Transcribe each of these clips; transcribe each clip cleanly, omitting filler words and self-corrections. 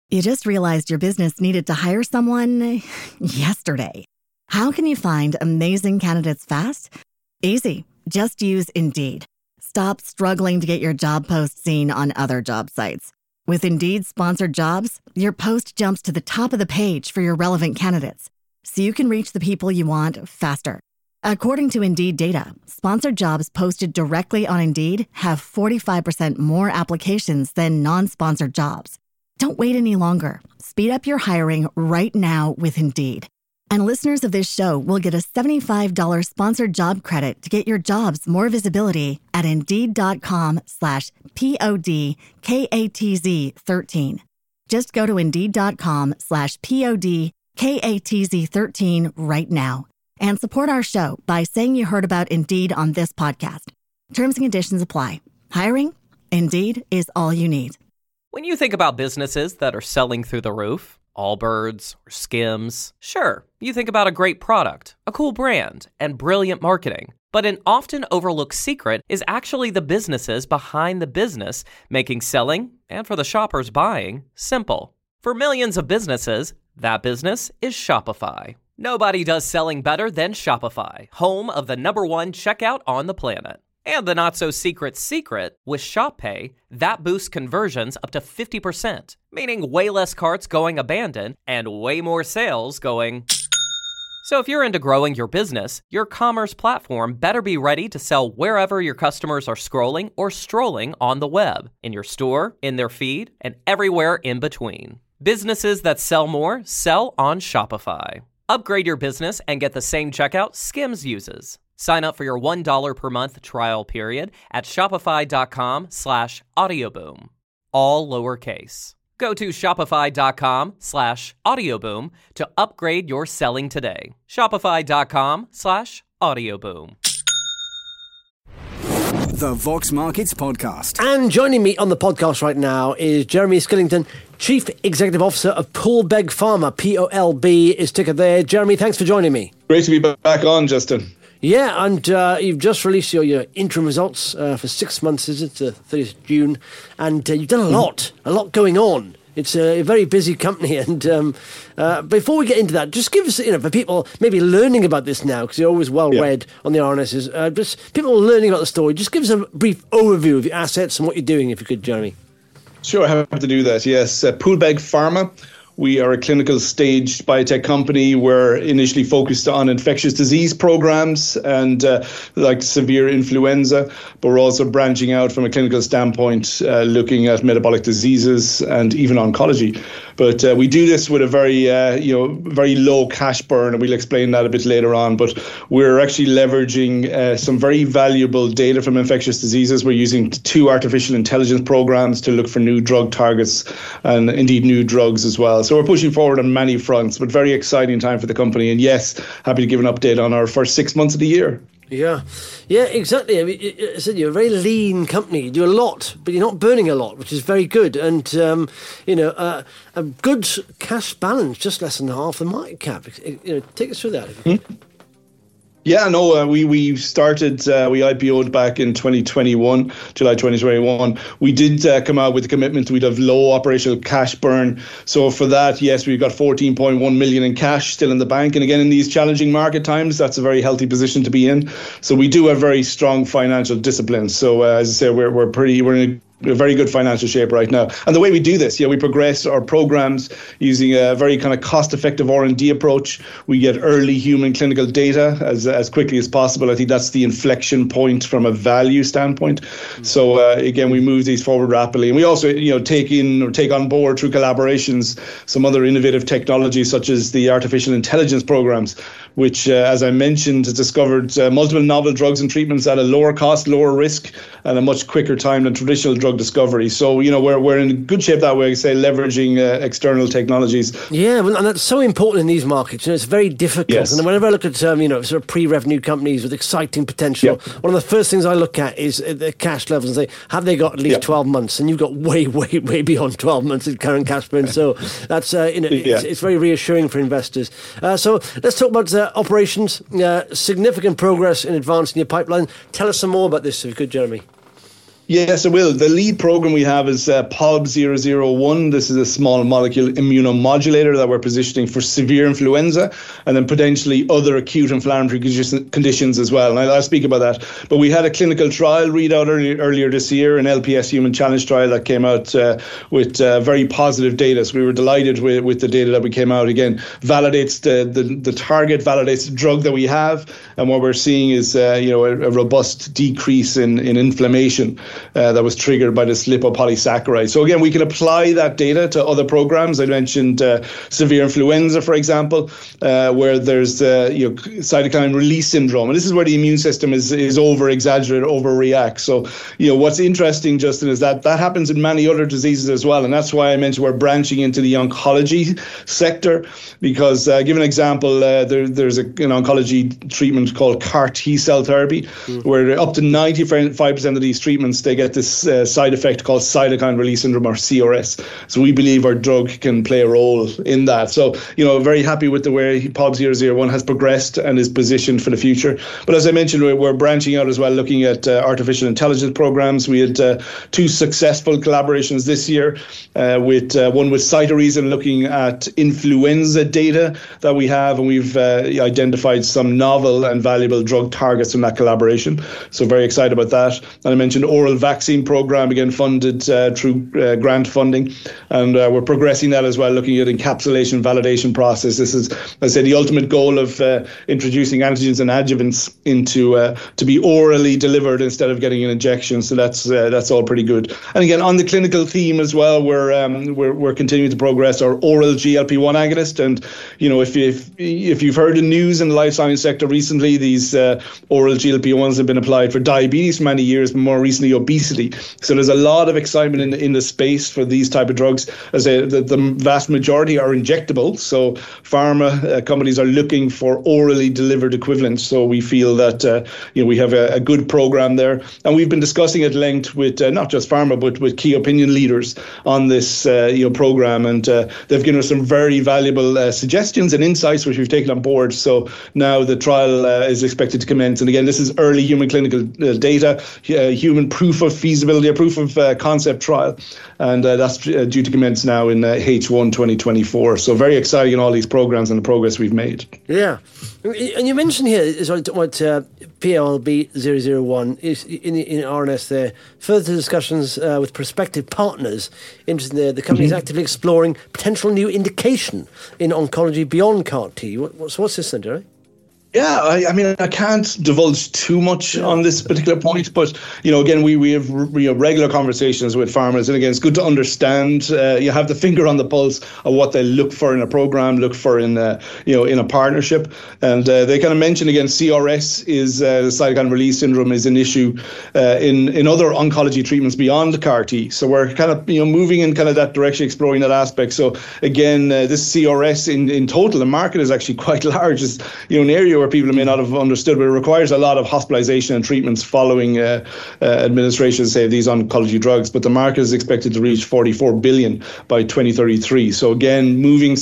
You just realized your business needed to hire someone yesterday. How can you find amazing candidates fast? Easy. Just use Indeed. Stop struggling to get your job post seen on other job sites. With Indeed sponsored jobs, your post jumps to the top of the page for your relevant candidates, so you can reach the people you want faster. According to Indeed data, sponsored jobs posted directly on Indeed have 45% more applications than non-sponsored jobs. Don't wait any longer. Speed up your hiring right now with Indeed. And listeners of this show will get a $75 sponsored job credit to get your jobs more visibility at Indeed.com/PODKATZ13. Just go to Indeed.com/PODKATZ13 right now and support our show by saying you heard about Indeed on this podcast. Terms and conditions apply. Hiring? Indeed is all you need. When you think about businesses that are selling through the roof, Allbirds or Skims, sure, you think about a great product, a cool brand, and brilliant marketing. But an often overlooked secret is actually the businesses behind the business, making selling, and for the shoppers buying, simple. For millions of businesses, that business is Shopify. Nobody does selling better than Shopify, home of the #1 checkout on the planet. And the not-so-secret secret, with ShopPay, that boosts conversions up to 50%, meaning way less carts going abandoned and way more sales going... So if you're into growing your business, your commerce platform better be ready to sell wherever your customers are scrolling or strolling on the web, in your store, in their feed, and everywhere in between. Businesses that sell more sell on Shopify. Upgrade your business and get the same checkout Skims uses. Sign up for your $1 per month trial period at shopify.com/audioboom. All lowercase. Go to shopify.com/audioboom to upgrade your selling today. Shopify.com/audioboom. The Vox Markets Podcast. And joining me on the podcast right now is Jeremy Skillington, Chief Executive Officer of Poolbeg Pharma. POLB is ticker there. Jeremy, thanks for joining me. Great to be back on, Justin. Yeah, and you've just released your interim results for 6 months, is it? 30th of June. And you've done a lot going on. It's a very busy company. And before we get into that, just give us, for people maybe learning about this now, because you're always well-read on the RNSs, just people learning about the story, just give us a brief overview of your assets and what you're doing, if you could, Jeremy. Sure, I have to do that, yes. Poolbeg Pharma. We are a clinical stage biotech company. We're initially focused on infectious disease programs and like severe influenza, but we're also branching out from a clinical standpoint, looking at metabolic diseases and even oncology. But we do this with a very, very low cash burn, and we'll explain that a bit later on. But we're actually leveraging some very valuable data from infectious diseases. We're using 2 artificial intelligence programs to look for new drug targets and indeed new drugs as well. So we're pushing forward on many fronts, but very exciting time for the company. And yes, happy to give an update on our first 6 months of the year. Yeah, exactly. I mean, I said you're a very lean company. You do a lot, but you're not burning a lot, which is very good. And, a good cash balance, just less than half the market cap. Take us through that. Yeah, no, we started, we IPO'd back in 2021, July 2021. We did come out with a commitment we'd have low operational cash burn. So for that, yes, we've got 14.1 million in cash still in the bank. And again, in these challenging market times, that's a very healthy position to be in. So we do have very strong financial discipline. So as I say, we're in a very good financial shape right now. And the way we do this, we progress our programs using a very kind of cost-effective R&D approach. We get early human clinical data as quickly as possible. I think that's the inflection point from a value standpoint. So again, we move these forward rapidly. And we also, take on board through collaborations some other innovative technologies such as the artificial intelligence programs, which, as I mentioned, has discovered multiple novel drugs and treatments at a lower cost, lower risk, and a much quicker time than traditional drug discovery. So, we're in good shape that way, say, leveraging external technologies. Yeah, and that's so important in these markets. It's very difficult. Yes. And whenever I look at, sort of pre-revenue companies with exciting potential, one of the first things I look at is the cash levels and say, have they got at least 12 months? And you've got way, way, way beyond 12 months in current cash burn. So that's, it's very reassuring for investors. So let's talk about operations. Significant progress in advancing your pipeline. Tell us some more about this, if you could, Jeremy. Yes, it will. The lead program we have is POB-001. This is a small molecule immunomodulator that we're positioning for severe influenza and then potentially other acute inflammatory conditions as well. And I'll speak about that. But we had a clinical trial readout earlier this year, an LPS human challenge trial that came out with very positive data. So we were delighted with the data that we came out. Again, validates the target, validates the drug that we have. And what we're seeing is a robust decrease in inflammation that was triggered by this lipopolysaccharide. So again, we can apply that data to other programs. I mentioned severe influenza, for example, where there's cytokine release syndrome, and this is where the immune system is over-exaggerated, overreacts. So what's interesting, Justin, is that happens in many other diseases as well, and that's why I mentioned we're branching into the oncology sector. Because give an example, there's an oncology treatment called CAR T cell therapy, where up to 95% of these treatments, they get this side effect called cytokine release syndrome, or CRS. So we believe our drug can play a role in that. So, very happy with the way POB-001 has progressed and is positioned for the future. But as I mentioned, we're branching out as well, looking at artificial intelligence programs. We had 2 successful collaborations this year, with one with Cytoreason looking at influenza data that we have, and we've identified some novel and valuable drug targets from that collaboration. So very excited about that. And I mentioned oral vaccine program, again funded through grant funding, and we're progressing that as well, looking at encapsulation validation process. This is, as I say, the ultimate goal of introducing antigens and adjuvants into to be orally delivered instead of getting an injection. So that's all pretty good. And again, on the clinical theme as well, we're continuing to progress our oral GLP-1 agonist. And if you've heard the news in the life science sector recently, these oral GLP-1s have been applied for diabetes for many years, but more recently obesity. So there's a lot of excitement in the space for these type of drugs. As the vast majority are injectable, so pharma companies are looking for orally delivered equivalents. So we feel that we have a good program there, and we've been discussing at length with not just pharma but with key opinion leaders on this program, and they've given us some very valuable suggestions and insights which we've taken on board. So now the trial is expected to commence, and again, this is early human clinical data, human proof of feasibility, a proof of concept trial, and that's due to commence now in H1 2024. So very exciting in all these programs and the progress we've made. Yeah, and you mentioned here what POB-001 is in RNS there. Further discussions with prospective partners. Interesting, the company is actively exploring potential new indication in oncology beyond CAR T. What's this then, Jerry? Yeah, I can't divulge too much on this particular point, but again, we have regular conversations with farmers, and again, it's good to understand. You have the finger on the pulse of what they look for in a program, look for in a partnership, and they kind of mention again, CRS is the cytokine release syndrome is an issue in other oncology treatments beyond CAR T. So we're kind of moving in kind of that direction, exploring that aspect. So again, this CRS in total, the market is actually quite large. It's an area where people may not have understood, but it requires a lot of hospitalization and treatments following administration, say, of these oncology drugs. But the market is expected to reach 44 billion by 2033. So again, moving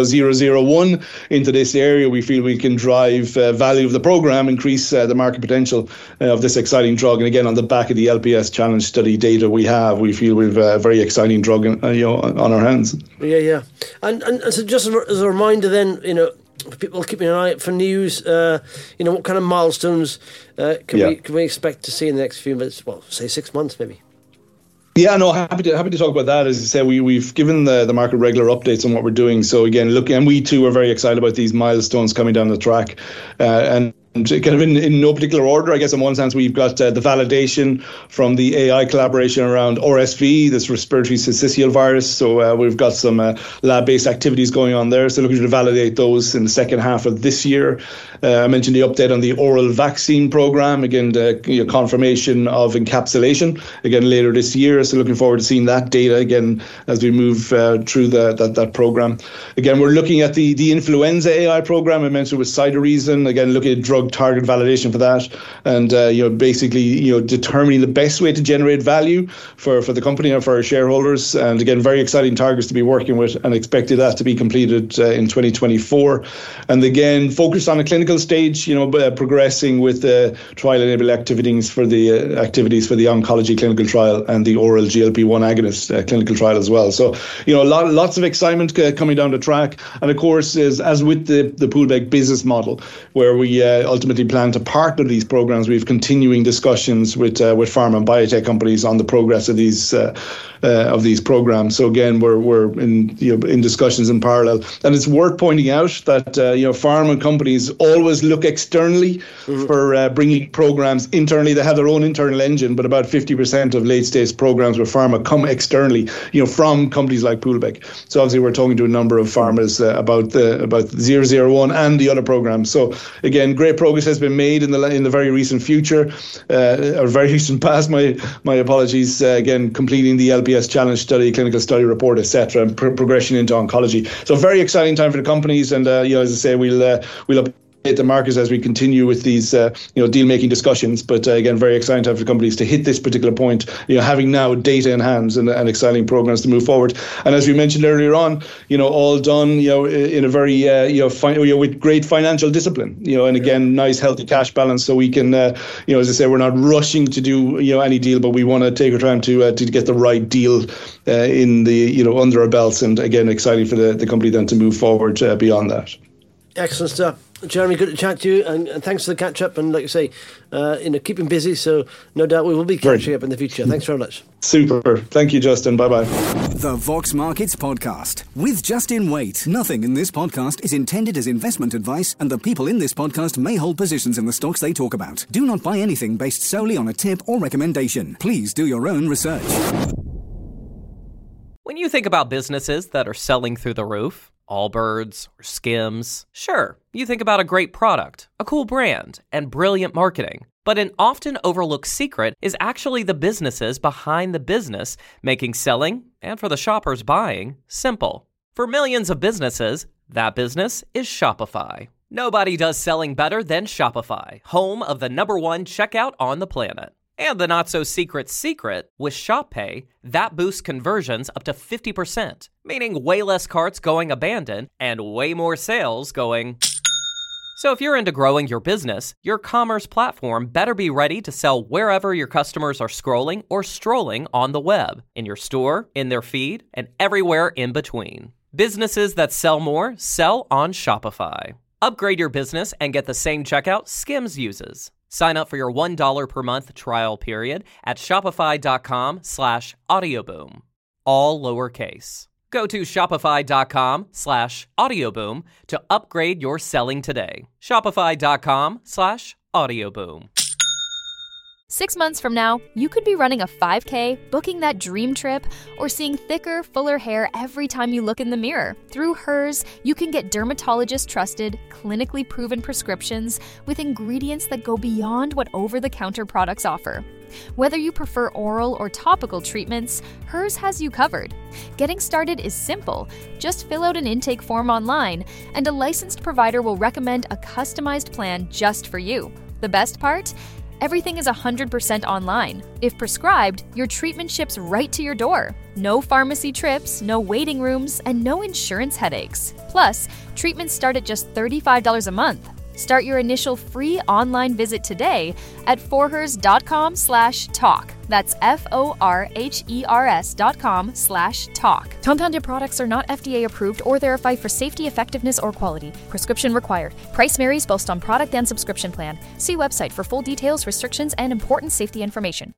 001 into this area, we feel we can drive value of the program, increase the market potential of this exciting drug. And again, on the back of the LPS challenge study data we feel we've a very exciting drug on our hands. Yeah. And so just as a reminder then, people keeping an eye out for news, what kind of milestones can we expect to see in the next few months? Well, say 6 months maybe. Yeah, no, happy to talk about that. As you say, we've given the market regular updates on what we're doing. So again, and we too are very excited about these milestones coming down the track, and kind of in no particular order, I guess. In one sense, we've got the validation from the AI collaboration around RSV, this respiratory syncytial virus. So we've got some lab-based activities going on there. So looking to validate those in the second half of this year. I mentioned the update on the oral vaccine program. Again, the confirmation of encapsulation again later this year. So looking forward to seeing that data again as we move through that program. Again, we're looking at the influenza AI program I mentioned with Cytoreason. Again, looking at drug target validation for that, and basically determining the best way to generate value for the company and for our shareholders. And again, very exciting targets to be working with, and expected that to be completed in 2024. And again, focused on a clinical final stage, progressing with the trial-enabled activities for the oncology clinical trial and the oral GLP-1 agonist clinical trial as well. So, lots of excitement coming down the track. And of course, as with the Poolbeg business model, where we ultimately plan to partner these programs, we have continuing discussions with pharma and biotech companies on the progress of these programs. So again, we're in discussions in parallel, and it's worth pointing out that pharma companies always look externally for bringing programs internally. They have their own internal engine, but about 50% of late-stage programs with pharma come externally, from companies like Poolbeg. So obviously, we're talking to a number of pharmas about 001 and the other programs. So again, great progress has been made in the very recent future, or very recent past. My apologies. Again, completing the LPS challenge study, clinical study report, etc., and progression into oncology. So very exciting time for the companies, and as I say, we'll update the markets as we continue with these deal-making discussions. But again, very exciting time for companies to hit this particular point, having now data in hands and exciting programs to move forward. And as we mentioned earlier on, all done, in a very, with great financial discipline, and again, nice healthy cash balance, so we can, as I say, we're not rushing to do, any deal, but we want to take our time to get the right deal in the, under our belts. And again, exciting for the company then to move forward beyond that. Excellent stuff. Jeremy, good to chat to you, and thanks for the catch-up, and like you say, keeping busy, so no doubt we will be catching up in the future. Thanks very much. Super. Thank you, Justin. Bye-bye. The Vox Markets Podcast with Justin Waite. Nothing in this podcast is intended as investment advice, and the people in this podcast may hold positions in the stocks they talk about. Do not buy anything based solely on a tip or recommendation. Please do your own research. When you think about businesses that are selling through the roof, Allbirds or Skims, sure, you think about a great product, a cool brand, and brilliant marketing. But an often overlooked secret is actually the businesses behind the business, making selling, and for the shoppers buying, simple. For millions of businesses, that business is Shopify. Nobody does selling better than Shopify, home of the #1 checkout on the planet. And the not-so-secret secret, with Shop Pay, that boosts conversions up to 50%, meaning way less carts going abandoned and way more sales going. So if you're into growing your business, your commerce platform better be ready to sell wherever your customers are scrolling or strolling on the web, in your store, in their feed, and everywhere in between. Businesses that sell more sell on Shopify. Upgrade your business and get the same checkout Skims uses. Sign up for your $1 per month trial period at shopify.com/audioboom. All lowercase. Go to shopify.com/audioboom to upgrade your selling today. Shopify.com/audioboom. 6 months from now, you could be running a 5K, booking that dream trip, or seeing thicker, fuller hair every time you look in the mirror. Through Hers, you can get dermatologist-trusted, clinically proven prescriptions with ingredients that go beyond what over-the-counter products offer. Whether you prefer oral or topical treatments, Hers has you covered. Getting started is simple. Just fill out an intake form online, and a licensed provider will recommend a customized plan just for you. The best part? Everything is 100% online. If prescribed, your treatment ships right to your door. No pharmacy trips, no waiting rooms, and no insurance headaches. Plus, treatments start at just $35 a month. Start your initial free online visit today at forhers.com/talk. That's FORHERS.com/talk. Compounded products are not FDA approved or verified for safety, effectiveness, or quality. Prescription required. Price varies based on product and subscription plan. See website for full details, restrictions, and important safety information.